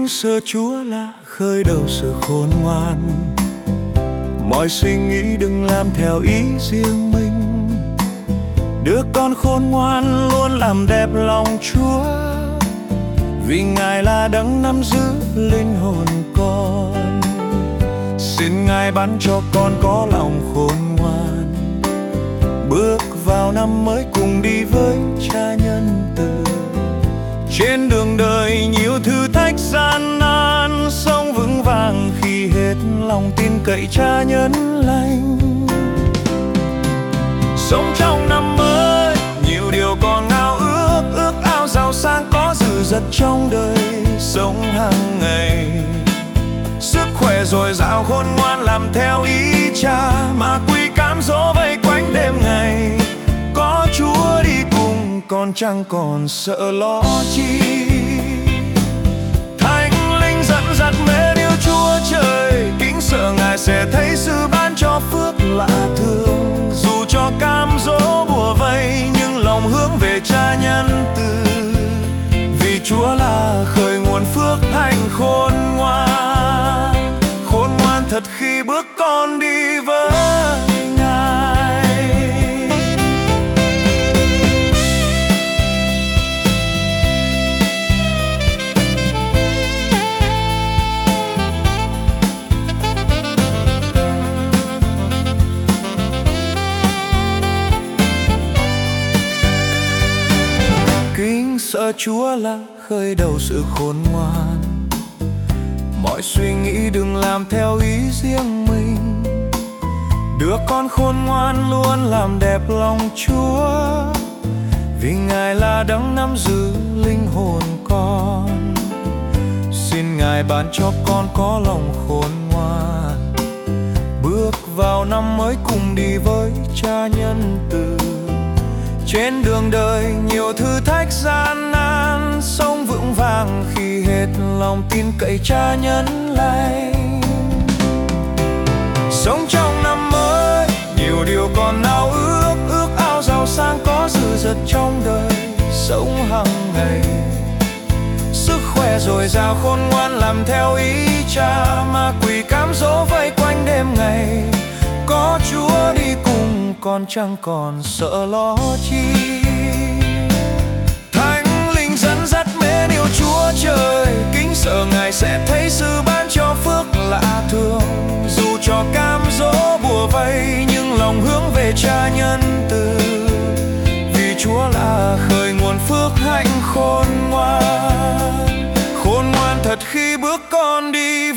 Kính xưa Chúa là khơi đầu sự khôn ngoan, mọi suy nghĩ đừng làm theo ý riêng mình. Đứa con khôn ngoan luôn làm đẹp lòng Chúa, vì Ngài là đấng nắm giữ linh hồn con. Xin Ngài ban cho con có lòng khôn ngoan, bước vào năm mới cùng đi với Cha nhân từ. Trên đường đời nhiều thử thách gian nan, sống vững vàng khi hết lòng tin cậy Cha nhân lành. Sống trong năm mới nhiều điều còn ao ước, ước ao giàu sang có dư dật trong đời sống hàng ngày. Sức khỏe dồi dào khôn ngoan làm theo ý Cha, mà quý cám dỗ vây quanh đêm ngày. Có Chúa đi cùng con chẳng còn sợ lo chi. Thánh linh dẫn dắt mến yêu Chúa trời, kính sợ Ngài sẽ thấy sự ban cho phước lạ thường. Dù cho cám dỗ bùa vây nhưng lòng hướng về Cha nhân từ, vì Chúa là khơi nguồn phước hạnh khôn ngoan. Khôn ngoan thật khi bước con đi với Ngài. Kính sợ Chúa là khơi đầu sự khôn ngoan, mọi suy nghĩ đừng làm theo ý riêng mình. Đứa con khôn ngoan luôn làm đẹp lòng Chúa, vì Ngài là đấng nắm giữ linh hồn con. Xin Ngài ban cho con có lòng khôn ngoan, bước vào năm mới cùng đi với Cha nhân từ. Trên đường đời nhiều thử thách gian nan, sống vững vàng khi hết lòng tin cậy Cha nhân lành. Sống trong năm mới nhiều điều còn ao ước, ước ao giàu sang có dư dật trong đời sống hàng ngày. Sức khỏe dồi dào khôn ngoan làm theo ý Cha, mà quỷ cám dỗ vây quanh đêm ngày. Có Chúa đi cùng con chẳng còn sợ lo chi. Thánh linh dẫn dắt mến yêu Chúa trời, kính sợ Ngài sẽ thấy sự ban cho phước lạ thường. Dù cho cám dỗ bùa vây nhưng lòng hướng về Cha nhân từ, vì Chúa là khơi nguồn phước hạnh khôn ngoan. Khôn ngoan thật khi bước con đi